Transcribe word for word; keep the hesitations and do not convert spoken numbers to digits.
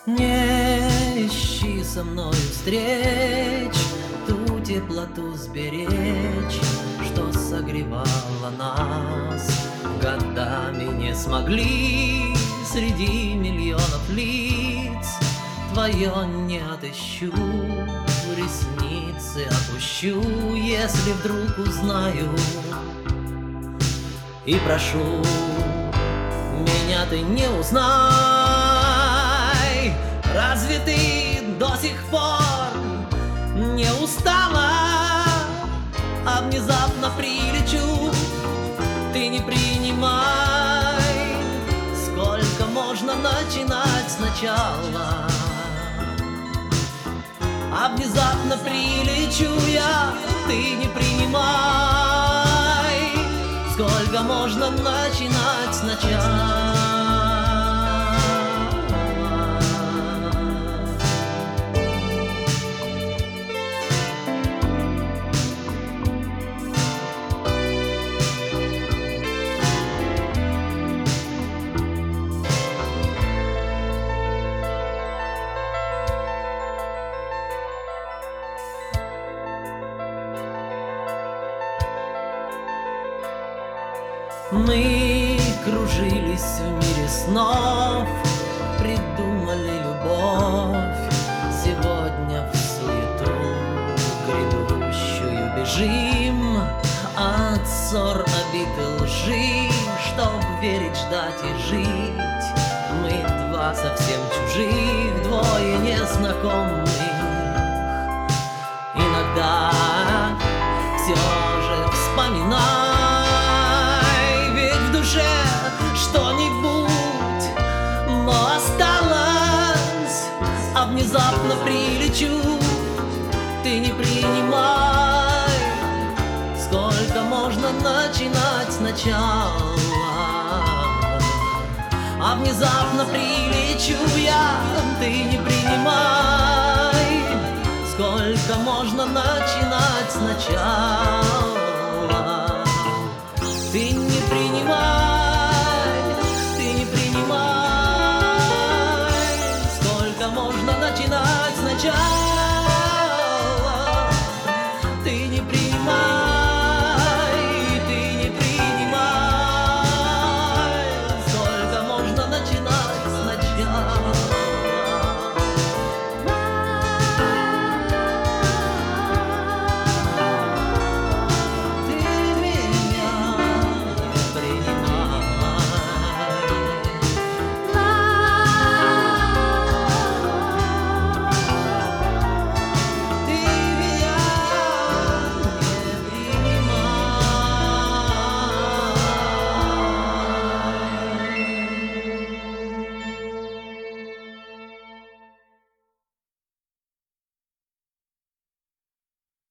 Не ищи со мною встреч, ту теплоту сберечь, что согревала нас. Годами не смогли среди миллионов лиц твое не отыщу, ресницы опущу, если вдруг узнаю. И прошу, меня ты не узнай. Разве ты до сих пор не устала? А внезапно прилечу, ты не принимай. Сколько можно начинать сначала? А внезапно прилечу я, ты не принимай. Сколько можно начинать сначала? Мы кружились в мире снов, придумали любовь. Сегодня в суету грядущую бежим, от ссор, обид и лжи, чтоб верить, ждать и жить. Мы два совсем чужих, двое незнакомых. Иногда все же вспоминаю что-нибудь, но осталось. А внезапно прилечу, ты не принимай. Сколько можно начинать сначала? А внезапно прилечу я, ты не принимай. Сколько можно начинать сначала?